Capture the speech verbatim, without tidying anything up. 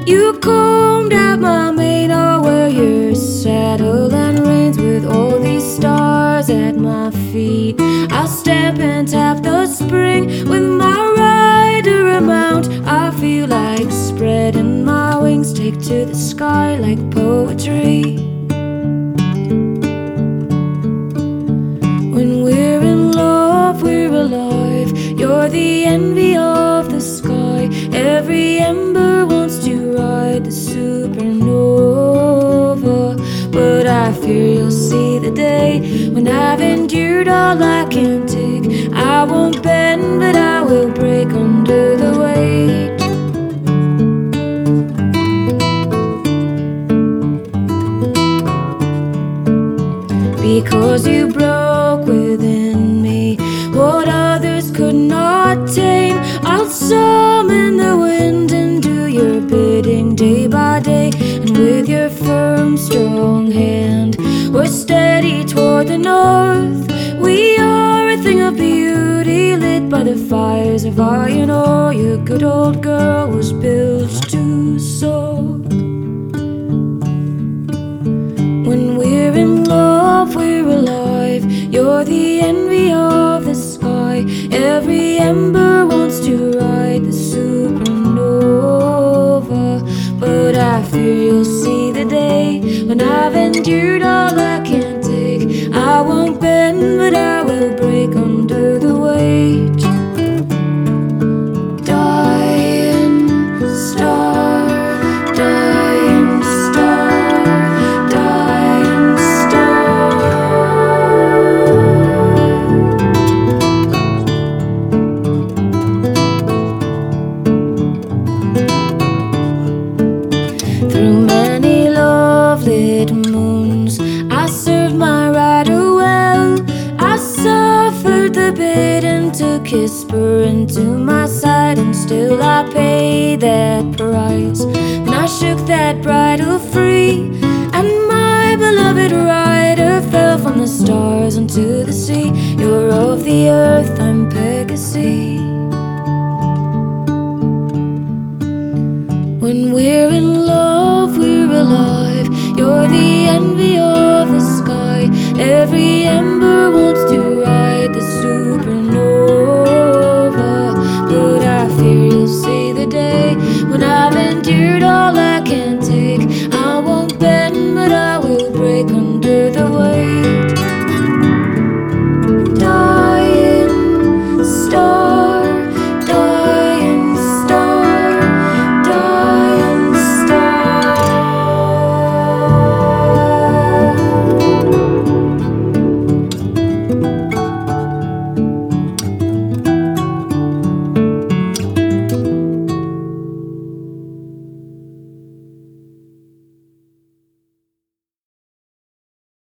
You combed out my mane, oh, where your saddle and reins, with all these stars at my feet. I'll stamp and tap the spring with my rider a mount. I feel like spreading my wings, take to the sky like poetry. When we're in love, we're alive. You're the envy of the sky. Every ember wants to ride the supernova. But I fear you'll see the day when I've endured all I can take. I won't bend, but I will break under the weight. Because you broke within me what others could not tame. I'll summon the wind and do your bidding day by day. And with your firm, strong hand, we're steady toward the north. We are a thing of beauty, lit by the fires of iron ore. Your good old girl was built to soar. When we're in love, we're alive. You're the envy of the sky. Every ember wants to ride the supernova. But I fear you'll see the day when I've endured all I can take. I won't bend, but I will break under the weight. Dying star, dying star, dying star. Through many love-lit moons, I served my rider well. I suffered the bit and took his spur into my side, and still I paid that price when I shook that bridle free, and my beloved rider fell from the stars into the sea. You're of the earth, I'm Pegasus. When we're in love, we're alive.